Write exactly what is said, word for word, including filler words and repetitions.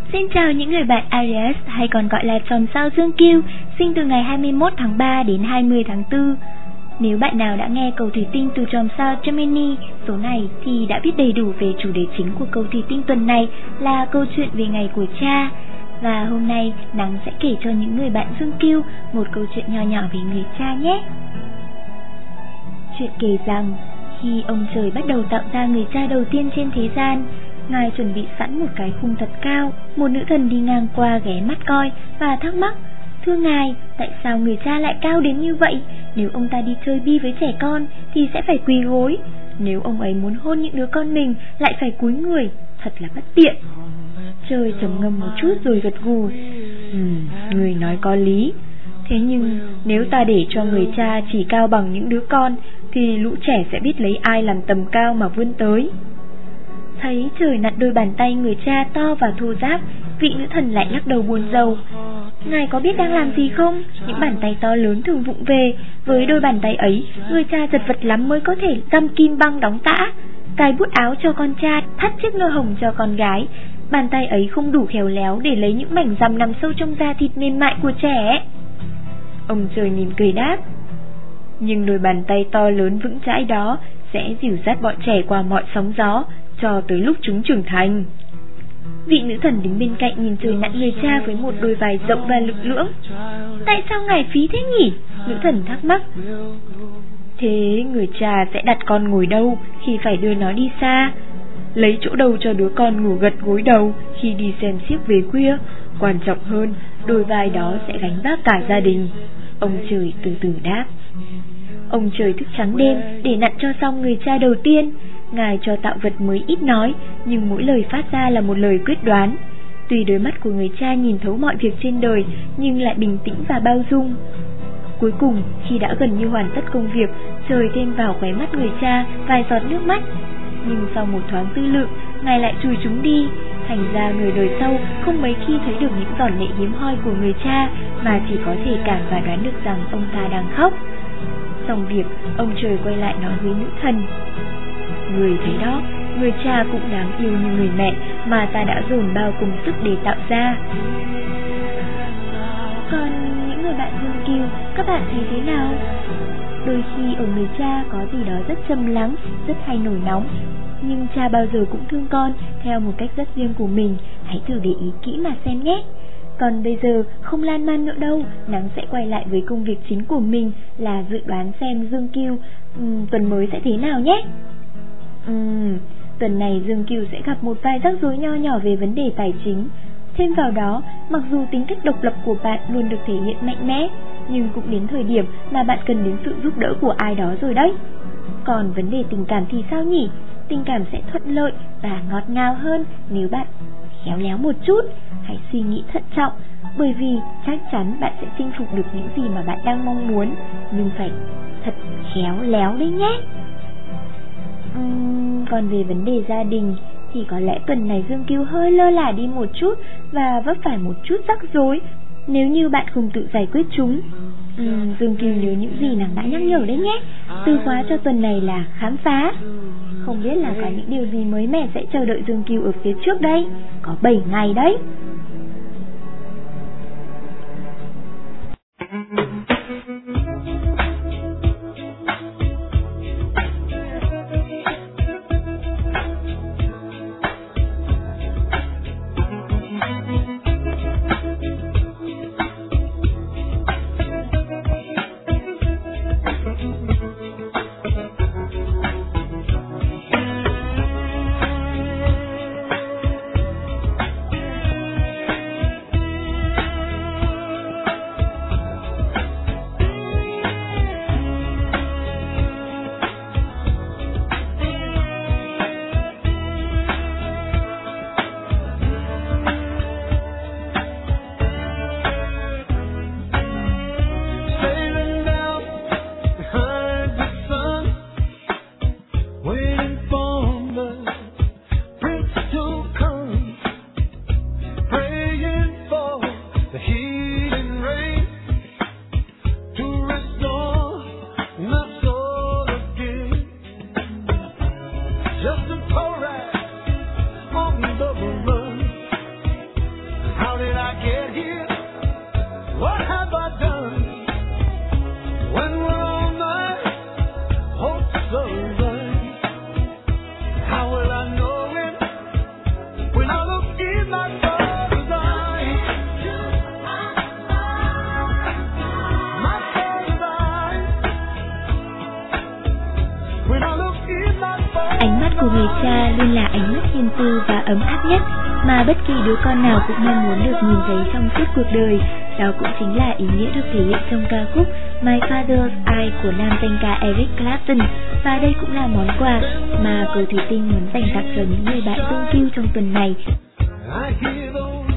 Xin chào những người bạn Aries hay còn gọi là chòm sao Dương Kiêu, sinh từ ngày hai mươi mốt tháng ba đến hai mươi tháng tư. Nếu bạn nào đã nghe cầu thủy tinh từ chòm sao Gemini số này thì đã biết đầy đủ về chủ đề chính của cầu thủy tinh tuần này là câu chuyện về ngày của cha. Và hôm nay Nắng sẽ kể cho những người bạn Dương Kiêu một câu chuyện nhỏ nhỏ về người cha nhé. Chuyện kể rằng khi ông trời bắt đầu tạo ra người cha đầu tiên trên thế gian, Ngài chuẩn bị sẵn một cái khung thật cao. Một nữ thần đi ngang qua ghé mắt coi và thắc mắc: thưa Ngài, tại sao người cha lại cao đến như vậy? Nếu ông ta đi chơi bi với trẻ con thì sẽ phải quỳ gối. Nếu ông ấy muốn hôn những đứa con mình lại phải cúi người. Thật là bất tiện. Trời trầm ngâm một chút rồi gật gù. Ừ, người nói có lý. Thế nhưng nếu ta để cho người cha chỉ cao bằng những đứa con thì lũ trẻ sẽ biết lấy ai làm tầm cao mà vươn tới. Thấy trời nặn đôi bàn tay người cha to và thô ráp, vị nữ thần lại lắc đầu buồn rầu. Ngài có biết đang làm gì không? Những bàn tay to lớn thường vụng về. Với đôi bàn tay ấy, người cha chật vật lắm mới có thể găm kim băng đóng tã, cài bút áo cho con trai, thắt chiếc nơ hồng cho con gái. Bàn tay ấy không đủ khéo léo để lấy những mảnh rằm nằm sâu trong da thịt mềm mại của trẻ. Ông trời mỉm cười đáp: nhưng đôi bàn tay to lớn vững chãi đó sẽ dìu dắt bọn trẻ qua mọi sóng gió cho tới lúc chúng trưởng thành. Vị nữ thần đứng bên cạnh nhìn trời nặn người cha với một đôi vai rộng và lực lưỡng. Tại sao ngài phí thế nhỉ? Nữ thần thắc mắc. Thế người cha sẽ đặt con ngồi đâu khi phải đưa nó đi xa? Lấy chỗ đâu cho đứa con ngủ gật gối đầu khi đi xem xiếc về khuya? Quan trọng hơn, đôi vai đó sẽ gánh vác cả gia đình. Ông trời từ từ đáp. Ông trời thức trắng đêm để nặn cho xong người cha đầu tiên. Ngài cho tạo vật mới ít nói, nhưng mỗi lời phát ra là một lời quyết đoán. Tuy đôi mắt của người cha nhìn thấu mọi việc trên đời, nhưng lại bình tĩnh và bao dung. Cuối cùng, khi đã gần như hoàn tất công việc, trời thêm vào khóe mắt người cha vài giọt nước mắt. Nhưng sau một thoáng tư lượng, Ngài lại chùi chúng đi. Thành ra người đời sau không mấy khi thấy được những giọt lệ hiếm hoi của người cha, mà chỉ có thể cảm và đoán được rằng ông ta đang khóc. Xong việc, ông trời quay lại nói với nữ thần: người thấy đó, người cha cũng đáng yêu như người mẹ mà ta đã dồn bao công sức để tạo ra. Còn những người bạn Dương Kiêu, các bạn thấy thế nào? Đôi khi ở người cha có gì đó rất trầm lắng, rất hay nổi nóng, nhưng cha bao giờ cũng thương con theo một cách rất riêng của mình. Hãy thử để ý kỹ mà xem nhé. Còn bây giờ không lan man nữa đâu, Nắng sẽ quay lại với công việc chính của mình là dự đoán xem Dương Kiêu um, tuần mới sẽ thế nào nhé. Uhm, tuần này Dương Kiêu sẽ gặp một vài rắc rối nho nhỏ về vấn đề tài chính. Thêm vào đó, mặc dù tính cách độc lập của bạn luôn được thể hiện mạnh mẽ, nhưng cũng đến thời điểm mà bạn cần đến sự giúp đỡ của ai đó rồi đấy. Còn vấn đề tình cảm thì sao nhỉ? Tình cảm sẽ thuận lợi và ngọt ngào hơn nếu bạn khéo léo một chút. Hãy suy nghĩ thận trọng, bởi vì chắc chắn bạn sẽ chinh phục được những gì mà bạn đang mong muốn, nhưng phải thật khéo léo đấy nhé. Uhm, còn về vấn đề gia đình thì có lẽ tuần này Dương Kiêu hơi lơ là đi một chút và vấp phải một chút rắc rối nếu như bạn không tự giải quyết chúng. uhm, Dương Kiêu nhớ những gì nàng đã nhắc nhở đấy nhé. Từ khóa cho tuần này là khám phá. Không biết là có những điều gì mới mẻ sẽ chờ đợi Dương Kiêu ở phía trước đây. Có bảy ngày đấy. của người cha luôn là ánh mắt hiền từ và ấm áp nhất mà bất kỳ đứa con nào cũng mong muốn được nhìn thấy trong suốt cuộc đời. Đó cũng chính là ý nghĩa được thể hiện trong ca khúc My Father's Eyes của nam danh ca Eric Clapton. Và đây cũng là món quà mà Cầu Thủy Tinh muốn dành tặng cho những người bạn tương kiêu trong tuần này.